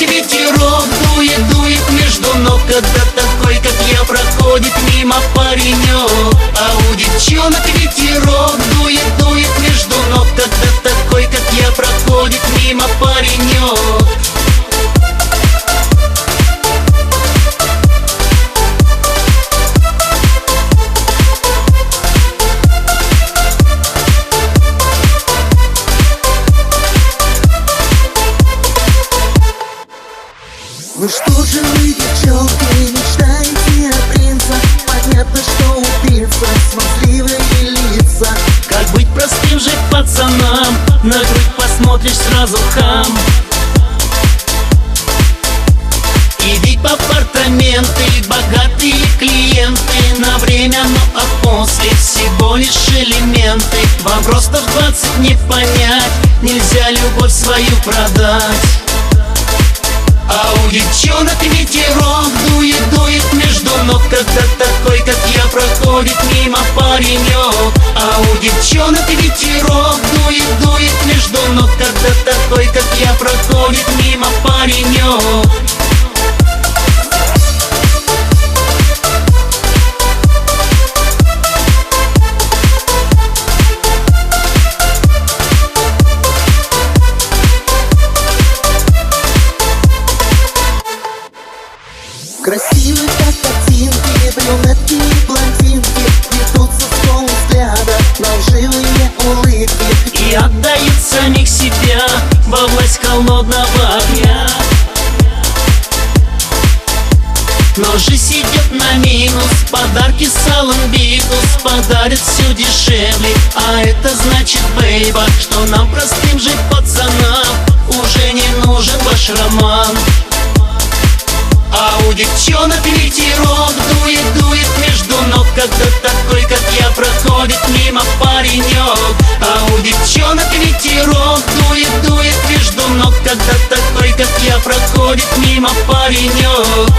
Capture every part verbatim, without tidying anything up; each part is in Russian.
ветерок дует, дует между ног, когда такой, как я, проходит мимо паренек. А у девчонок ветерок дует, дует между ног, когда такой, как я, проходит мимо паренек. Ну что же вы, девчонки, мечтаете о принцах? Понятно, что убийца, смазливые лица. Как быть простым же пацанам? На грудь посмотришь, сразу хам. Иди по апартаменты, богатые клиенты на время, ну а после всего лишь элементы. Вам просто в двадцать не понять, нельзя любовь свою продать. А у девчонок ветерок дует, дует между ног, когда такой, как я, проходит мимо паренек. А у девчонок ветерок дует, дует между ног, когда такой, как я, проходит мимо паренек. Красивые как картинки, брюнетки и блондинки, ведутся с полувзгляда на лживые улыбки и отдают самих себя во власть холодного огня. Но жизнь идет на минус, подарки салон битус подарят все дешевле. А это значит, бейба, что нам, простым же пацанам, уже не нужен ваш роман. А у девчонок ветерок дует, дует между ног, когда такой, как я, проходит мимо паренек. А у девчонок ветерок дует, дует между ног, когда такой, как я, проходит мимо паренек.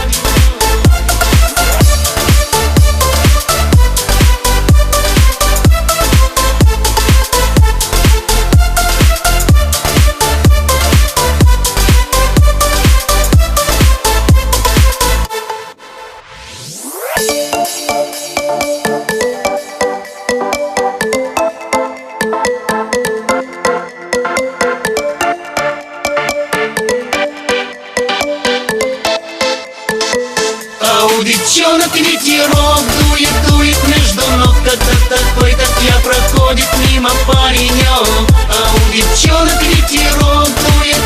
У девчонок ветерок дует, дует между ног, когда такой, как я, проходит мимо паренек. А у девчонок ветерок дует,